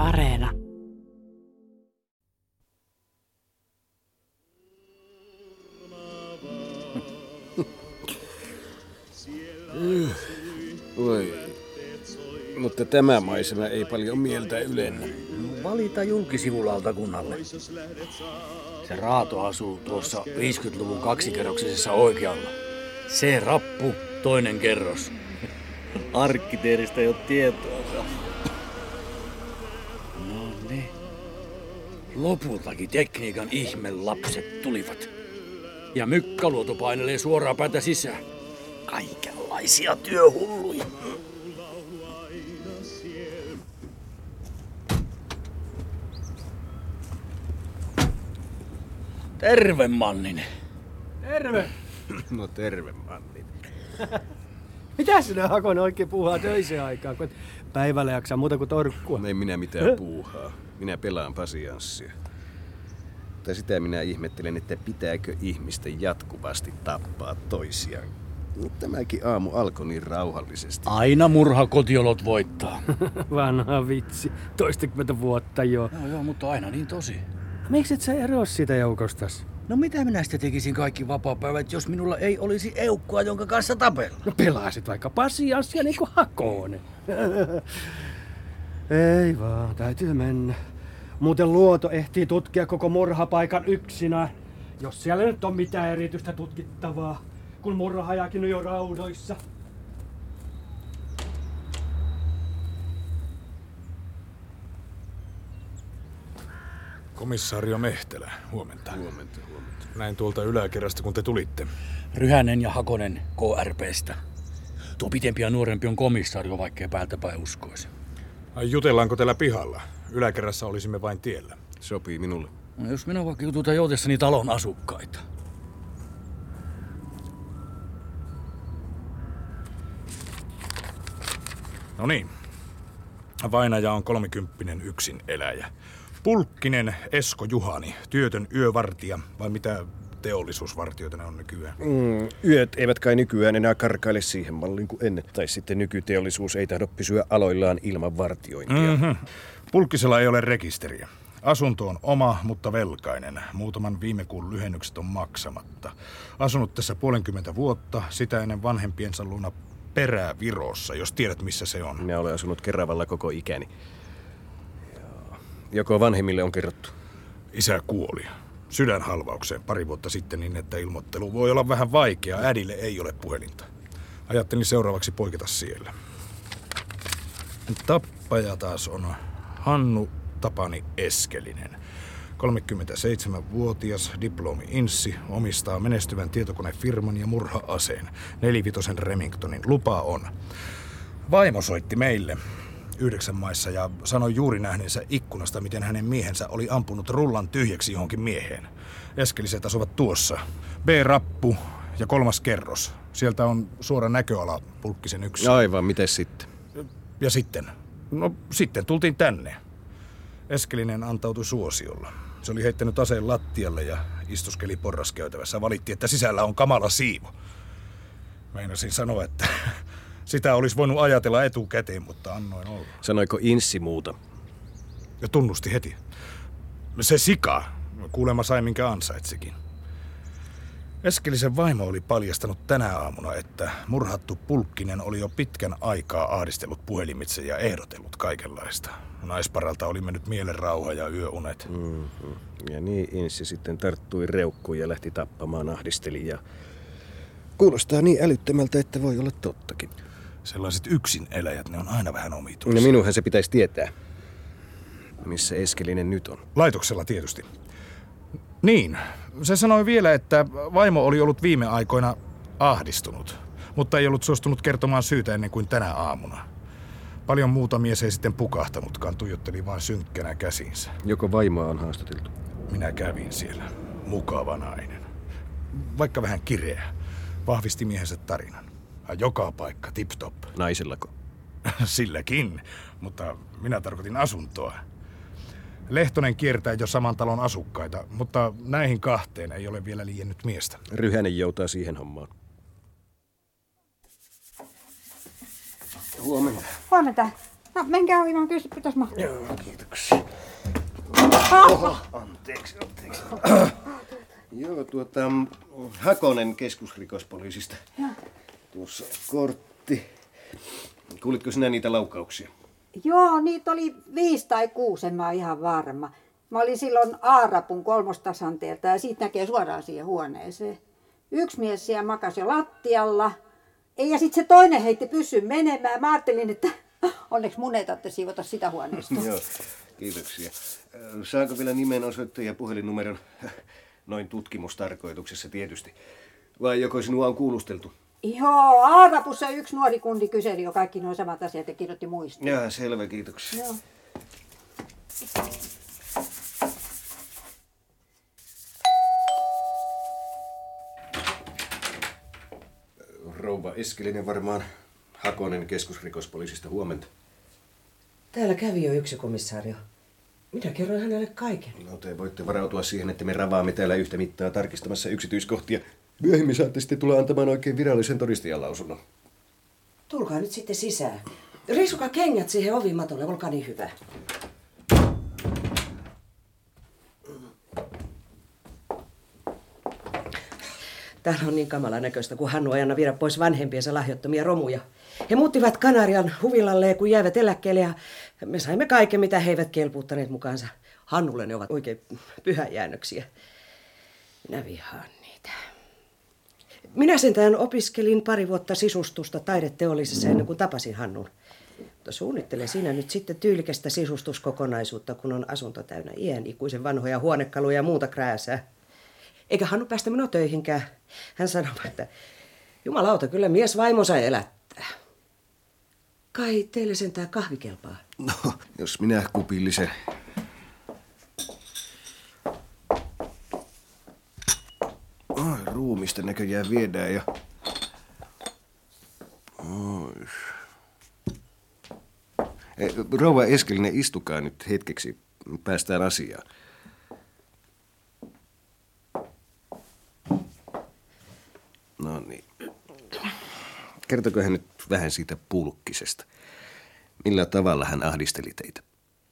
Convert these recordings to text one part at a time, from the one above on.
Areena. Voi, mutta tämä maisema ei paljon mieltä ylennä. Valita julkisivulautakunnalle. Se Raato asuu tuossa 50-luvun kaksikerroksisessa oikealla. Se rappu, toinen kerros. Arkkitehdistä ei ole tietoa. No niin. Lopultakin tekniikan ihmelapset tulivat. Ja mykkäluoto painelee suoraan päätä sisään. Kaikenlaisia työhulluja. Terve, Manninen. Terve. No terve, Manninen. Mitä sinä Hakonen oikein puuhaa töiseen aikaan, kun päivällä jaksaa muuta kuin torkkua? Ei minä mitään puuhaa. Minä pelaan pasianssia. Tai sitä minä ihmettelen, että pitääkö ihmisten jatkuvasti tappaa toisiaan. Tämäkin aamu alkoi niin rauhallisesti. Aina murha kotiolot voittaa. Vanha vitsi. 20 vuotta jo. Joo, mutta aina niin tosi. Miksi et sä eroa siitä joukostas? No mitä minä sitten tekisin kaikki vapaapäivät, jos minulla ei olisi eukkua, jonka kanssa tapella? No pelaasit vaikka pasianssia niin kuin Hakonen. Ei vaan, täytyy mennä. Muuten Luoto ehtii tutkia koko murhapaikan yksinään. Jos siellä nyt on mitään erityistä tutkittavaa, kun murhaajakin on jo raudoissa. Komissaario Mehtelä, huomenta. Huomenta. Näin tuolta yläkerrasta, kun te tulitte. Ryhänen ja Hakonen KRP:stä. Tuo pitempi ja nuorempi on komissaario, vaikkei päältäpäin uskoisi. Ai jutellaanko täällä pihalla? Yläkerrassa olisimme vain tiellä. Sopii minulle. No, jos minä vaikka jututan joutessani talon asukkaita. No niin. Vainaja on 30 yksin eläjä. Pulkkinen Esko Juhani, työtön yövartija, vai mitä teollisuusvartijoita ne on nykyään? Yöt eivät kai nykyään enää karkaile siihen malliin kuin ennen. Tai sitten nykyteollisuus ei tahdo pysyä aloillaan ilman vartiointia. Pulkkisella ei ole rekisteriä. Asunto on oma, mutta velkainen. Muutaman viime kuun lyhennykset on maksamatta. Asunut tässä 50 vuotta, sitä ennen vanhempiensa luona Perä-Virossa, jos tiedät missä se on. Minä olen asunut Keravalla koko ikäni. Joko vanhemmille on kerrottu? Isä kuoli sydänhalvaukseen pari vuotta sitten niin, että ilmoittelu voi olla vähän vaikeaa. Äidille ei ole puhelinta. Ajattelin seuraavaksi poiketa siellä. Tappaja taas on Hannu Tapani Eskelinen. 37-vuotias diplomi-inssi, omistaa menestyvän tietokonefirman ja murha-aseen. 4-vitosen Remingtonin lupa on. Vaimo soitti meille 9 maissa ja sanoi juuri nähneensä ikkunasta, miten hänen miehensä oli ampunut rullan tyhjäksi johonkin mieheen. Eskeliset asuvat tuossa. B-rappu ja 3. kerros. Sieltä on suora näköala Pulkkisen yksin. Aivan, miten sitten? Ja sitten? No sitten tultiin tänne. Eskelinen antautui suosiolla. Se oli heittänyt aseen lattialle ja istuskeli porraskäytävässä. Valitti, että sisällä on kamala siivo. Meinasin sanoa, että sitä olisi voinut ajatella etukäteen, mutta annoin olla. Sanoiko inssi muuta? Ja tunnusti heti. Se sika. Kuulemma sai minkä ansaitsikin. Eskelisen vaimo oli paljastanut tänä aamuna, että murhattu Pulkkinen oli jo pitkän aikaa ahdistellut puhelimitse ja ehdotellut kaikenlaista. Naisparalta oli mennyt mielen rauha ja yöunet. Ja niin inssi sitten tarttui reukkuun ja lähti tappamaan ahdistelijaa. Kuulostaa niin älyttömältä, että voi olla tottakin. Sellaiset yksin eläjät, ne on aina vähän omituisia. No minunhan se pitäisi tietää. Missä Eskelinen nyt on? Laitoksella tietysti. Niin, se sanoi vielä, että vaimo oli ollut viime aikoina ahdistunut, mutta ei ollut suostunut kertomaan syytä ennen kuin tänä aamuna. Paljon muuta mies ei sitten pukahtanutkaan, tuijotteli vain synkkänä käsinsä. Joko vaimoa on haastateltu? Minä kävin siellä. Mukava nainen. Vaikka vähän kireä. Vahvisti miehensä tarinan. Joka paikka tip-top. Naisellako? Silläkin, mutta minä tarkoitin asuntoa. Lehtonen kiertää jo saman talon asukkaita, mutta näihin 2 ei ole vielä liiennyt miestä. Ryhänen joutaa siihen hommaan. Huomenta. Huomenta. No, menkää uimaan, kyllä pitäis mahtua. Joo, kiitoksia. Oho, anteeksi. Joo, Hakonen keskusrikospoliisista. Tuossa kortti. Kuulitko sinä niitä laukauksia? Joo, niitä oli 5 tai 6, en mä ole ihan varma. Mä olin silloin A-rapun 3. tasanteelta ja siitä näkee suoraan siihen huoneeseen. Yksi mies siellä makasi jo lattialla. Ja sitten se toinen heitti pyssyn menemään. Mä ajattelin, että onneksi mun ei tarvitse siivota sitä huoneesta. Joo, kiitoksia. Saako vielä nimen, osoitteen ja puhelinnumeron? Noin tutkimustarkoituksessa tietysti. Vai joko sinua on kuulusteltu? Joo, A-rapussa yksi nuori kundi kyseli jo kaikki nuo samat asiat ja kirjoitti muistiin. Jaa, selvä, kiitoksia. Joo. Rouva Eskelinen varmaan Hakonen keskusrikospoliisista, huomenta. Täällä kävi jo yksi komissaario. Minä kerroin hänelle kaiken. No te voitte varautua siihen, että me ravaamme täällä yhtä mittaa tarkistamassa yksityiskohtia. Myöhemmin saatte sitten tulla antamaan oikein virallisen todistajanlausunnon. Tulkaa nyt sitten sisään. Riisukaa kengät siihen ovimatolle, olkaa niin hyvä. Täällä on niin kamala näköistä, kun Hannu ei aina viedä pois vanhempiensa lahjottomia romuja. He muuttivat Kanarian huvilalle, kun jäivät eläkkeelle, ja me saimme kaiken, mitä he eivät kelpuuttaneet mukaansa. Hannulle ne ovat oikein pyhäjäännöksiä. Minä vihaan niitä. Minä sentään opiskelin 2 vuotta sisustusta taideteollisessa ennen kuin tapasin Hannun. Mutta suunnittelen siinä nyt sitten tyylikästä sisustuskokonaisuutta, kun on asunto täynnä iänikuisen vanhoja huonekaluja ja muuta krääsää. Eikä Hannu päästä minua töihinkään. Hän sanoi, että jumalauta, kyllä mies vaimonsa elättää. Kai teille sentään kahvi kelpaa? No, jos minä kupillisen. Ruumista näköjään viedään jo. Rouva Eskelinen, istukaa nyt hetkeksi. Päästään asiaan. No niin. Kertoiko hän nyt vähän siitä Pulkkisesta? Millä tavalla hän ahdisteli teitä?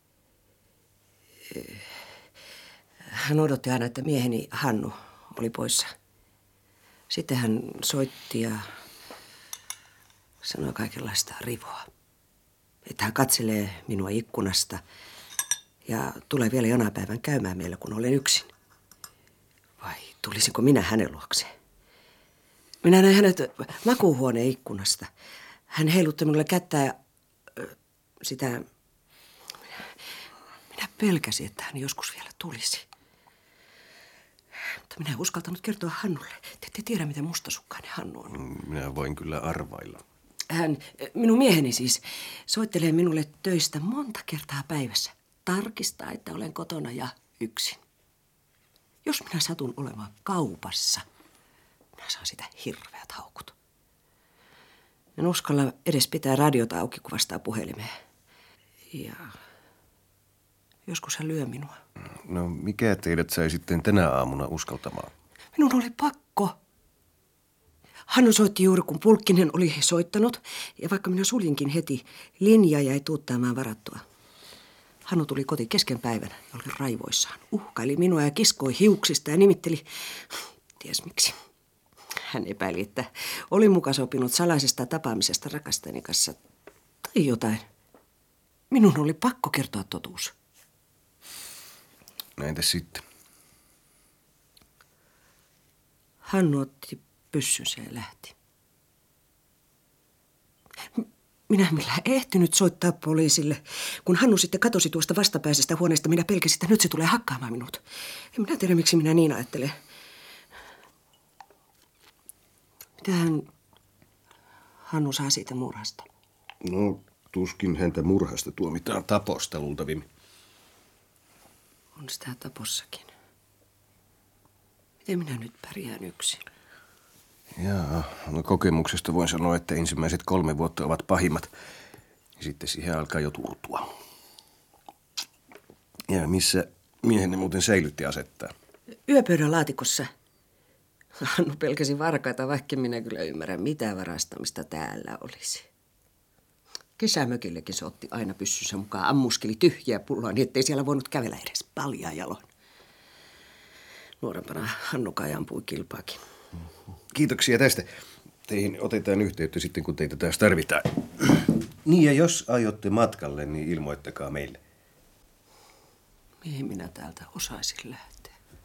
Hän odotti aina, että mieheni Hannu oli poissa. Sitten hän soitti ja sanoi kaikenlaista rivoa. Että hän katselee minua ikkunasta ja tulee vielä jonain päivän käymään meillä, kun olen yksin. Vai tulisinko minä hänen luokseen? Minä näin hänet makuuhuoneen ikkunasta. Hän heilutti minulle kättä ja sitä... Minä pelkäsin, että hän joskus vielä tulisi. Mutta minä en uskaltanut kertoa Hannulle. Te ette tiedä, miten mustasukkainen Hannu on. Minä voin kyllä arvailla. Hän, minun mieheni siis, soittelee minulle töistä monta kertaa päivässä. Tarkistaa, että olen kotona ja yksin. Jos minä satun olemaan kaupassa, minä saan sitä hirveät haukut. En uskalla edes pitää radiota auki, kun vastaa puhelimeen. Ja joskus hän lyö minua. No mikä teidät sai sitten tänä aamuna uskaltamaan? Minun oli pakko. Hannu soitti juuri, kun Pulkkinen oli soittanut. Ja vaikka minä suljinkin heti, linja jäi tuuttaamaan varattua. Hannu tuli kotiin kesken päivän ja oli raivoissaan. Uhkaili minua ja kiskoi hiuksista ja nimitteli, ties miksi. Hän epäili, että oli muka sopinut salaisesta tapaamisesta rakastajani kanssa tai jotain. Minun oli pakko kertoa totuus. Näintä sitten? Hannu otti pyssynsä ja lähti. Minä en millään ehtinyt soittaa poliisille. Kun Hannu sitten katosi tuosta vastapäisestä huoneesta, minä pelkäsin, että nyt se tulee hakkaamaan minut. En minä tiedä, miksi minä niin ajattelen. Mitähän Hannu saa siitä murhasta? No, tuskin häntä murhasta tuomitaan taposta luultavimmin. On sitä tapossakin. Miten minä nyt pärjään yksin? Jaa, no kokemuksesta voin sanoa, että ensimmäiset 3 vuotta ovat pahimmat. Ja sitten siihen alkaa jo turtua. Ja missä miehenne muuten säilytti asettaa? Yöpöydän laatikossa. Hannu pelkäsi varkaita, vaikka minä kyllä ymmärrän, mitä varastamista täällä olisi. Kesämökillekin se otti aina pyssynsä mukaan, ammuskeli tyhjiä pulloa, niin ettei siellä voinut kävellä edes paljaa jaloin. Nuorempana Hannukaan ampui kilpaakin. Kiitoksia tästä. Teihin otetaan yhteyttä sitten, kun teitä taas tarvitaan. Niin, ja jos aiotte matkalle, niin ilmoittakaa meille. Mihin minä täältä osaisin lähteä?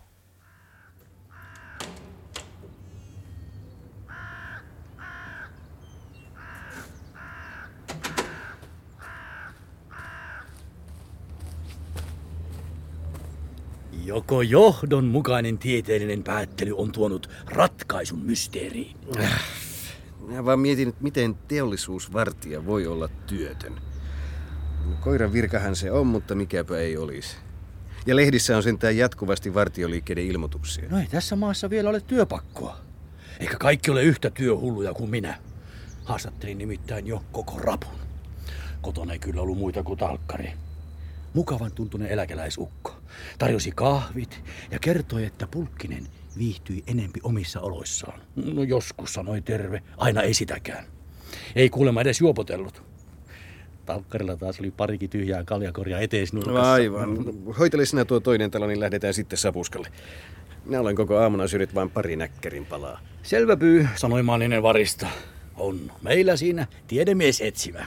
Joko johdonmukainen tieteellinen päättely on tuonut ratkaisun mysteeriin? Minä vaan mietin, että miten teollisuusvartija voi olla työtön. Koiran virkahan se on, mutta mikäpä ei olisi. Ja lehdissä on sentään jatkuvasti vartioliikkeiden ilmoituksia. No ei tässä maassa vielä ole työpakkoa. Eikä kaikki ole yhtä työhulluja kuin minä. Haastattelin nimittäin jo koko rapun. Kotona ei kyllä ollut muita kuin talkkari. Mukavan tuntunen eläkeläisukko. Tarjosi kahvit ja kertoi, että Pulkkinen viihtyi enempi omissa oloissaan. No joskus sanoi terve, aina ei sitäkään. Ei kuulemma edes juopotellut. Talkkarilla taas oli parikin tyhjää kaljakorjaa eteisnurkassa. Aivan. Hoitele sinä tuo toinen talo, niin lähdetään sitten Sapuskalle. Minä olen koko aamuna syönyt vain pari näkkärin palaa. Selvä pyy, sanoi Manninen varista. On meillä siinä tiedemies etsimä.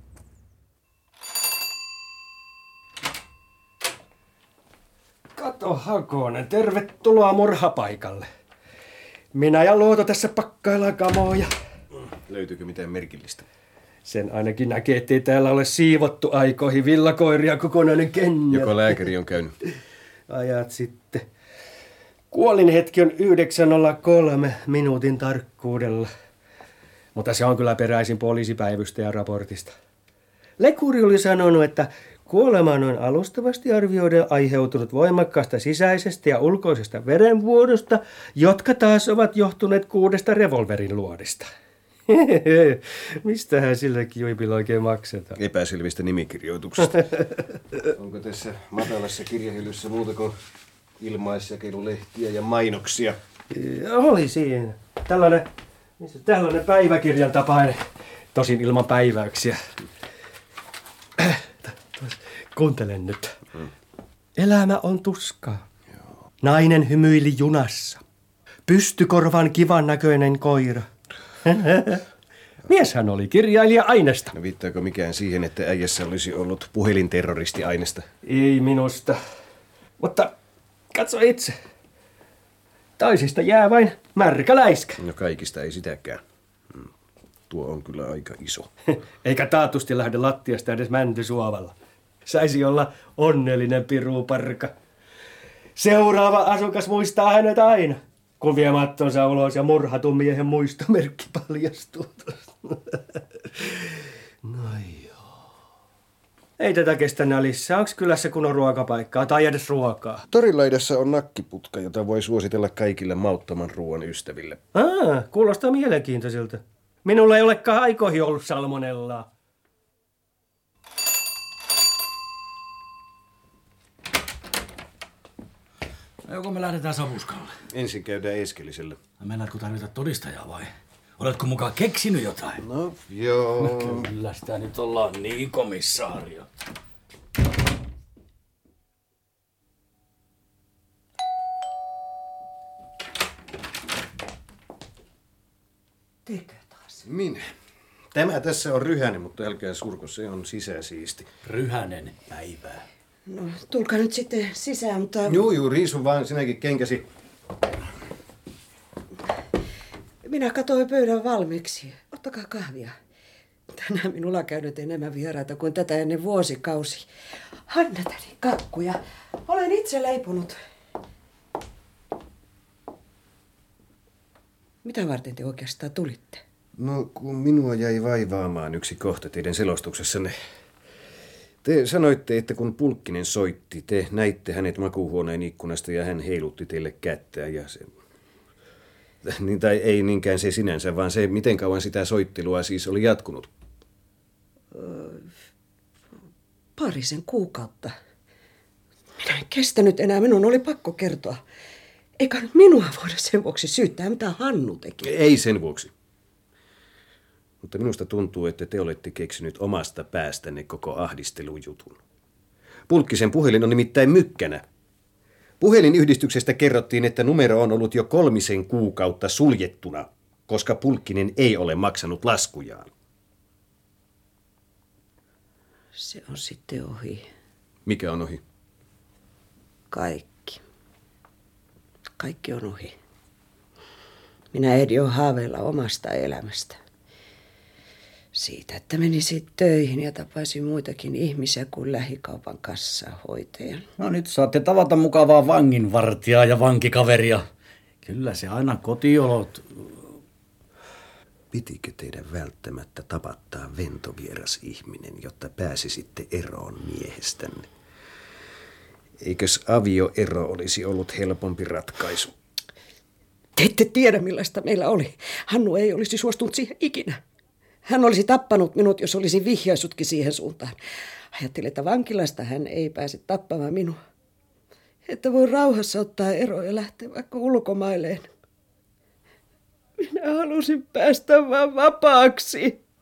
Kato Hakonen, tervetuloa murhapaikalle. Minä ja Luoto tässä pakkaillaan kamoja. Löytyykö mitään merkillistä? Sen ainakin näkee, ettei täällä ole siivottu aikoihin villakoiria kokonainen kengä. Joko lääkäri on käynyt? Ajat sitten. Kuolin hetki on 9:03 minuutin tarkkuudella. Mutta se on kyllä peräisin poliisipäivystäjän raportista. Lekuri oli sanonut, että kuolema on alustavasti arvioiden aiheutunut voimakkaasta sisäisestä ja ulkoisesta verenvuodosta, jotka taas ovat johtuneet 6 revolverin luodista. Mistähän silläkin juipilla oikein maksetaan? Epäselvistä nimikirjoituksista. Onko tässä matalassa kirjahyllyssä muuta kuin ilmaisjakelulehtiä ja mainoksia? Oli siinä. Tällainen päiväkirjan tapainen, tosin ilman päiväyksiä. Kuuntele nyt. Elämä on tuskaa. Nainen hymyili junassa. Pystykorvan kivan näköinen koira. Mieshän oli kirjailija Ainesta. No viittaako mikään siihen, että äijässä olisi ollut puhelinterroristi Ainesta? Ei minusta. Mutta katso itse. Toisista jää vain märkä läiskä. No kaikista ei sitäkään. Tuo on kyllä aika iso. Eikä taatusti lähde lattiasta edes mäntysuovalla. Saisi olla onnellinen piruparka. Seuraava asukas muistaa hänet aina, kun vie mattonsa ulos ja murhatun miehen muistomerkki paljastuu. No joo. Ei tätä kestä nälissään. Onks kylässä kunnon ruokapaikkaa tai edes ruokaa? Torilaidassa on nakkiputka, jota voi suositella kaikille mauttoman ruoan ystäville. Kuulostaa mielenkiintoisilta. Minulla ei olekaan aikoihin ollut salmonellaa. Joko me lähdetään Sapuskalle? Ensin käydään Eskelisellä. Meinaatko tarvita todistajaa vai? Oletko mukaan keksinyt jotain? No joo. Kyllä sitä nyt ollaan niin, komissaario. Tekö taas? Minä. Tämä tässä on Ryhänen, mutta älkää surko, se on sisäsiisti. Ryhänen päivää. No, tulkaa nyt sitten sisään, mutta... Juu, riisu vaan sinäkin kenkäsi. Minä katsoin pöydän valmiiksi. Ottakaa kahvia. Tänään minulla on käynyt enemmän vieraita kuin tätä ennen vuosikausi. Hanna-tädi kakkuja. Olen itse leiponut. Mitä varten te oikeastaan tulitte? No, kun minua jäi vaivaamaan yksi kohta teidän selostuksessanne. Te sanoitte, että kun Pulkkinen soitti, te näitte hänet makuuhuoneen ikkunasta ja hän heilutti teille kättä ja se... Niin, tai ei niinkään se sinänsä, vaan se, miten kauan sitä soittelua siis oli jatkunut. Parisen kuukautta. Minä en kestänyt enää, minun oli pakko kertoa. Eikä nyt minua voida sen vuoksi syyttää, mitä Hannu teki. Ei sen vuoksi. Mutta minusta tuntuu, että te olette keksinyt omasta päästänne koko ahdistelujutun. Pulkkisen puhelin on nimittäin mykkänä. Puhelinyhdistyksestä kerrottiin, että numero on ollut jo 3 kuukautta suljettuna, koska Pulkkinen ei ole maksanut laskujaan. Se on sitten ohi. Mikä on ohi? Kaikki. Kaikki on ohi. Minä ehdin haaveilla omasta elämästä. Siitä, että menisin töihin ja tapaisin muitakin ihmisiä kuin lähikaupan kassahoitajan. No nyt saatte tavata mukavaa vanginvartijaa ja vankikaveria. Kyllä se aina kotiolot. Pitikö teidän välttämättä tapattaa ventovieras ihminen, jotta pääsisitte eroon miehestänne? Eikös avioero olisi ollut helpompi ratkaisu? Te ette tiedä, millaista meillä oli. Hannu ei olisi suostunut siihen ikinä. Hän olisi tappanut minut, jos olisi vihjaisutkin siihen suuntaan. Ajattelin, että vankilasta hän ei pääse tappamaan minua. Että voi rauhassa ottaa ero ja lähteä vaikka ulkomailleen. Minä halusin päästä vaan vapaaksi.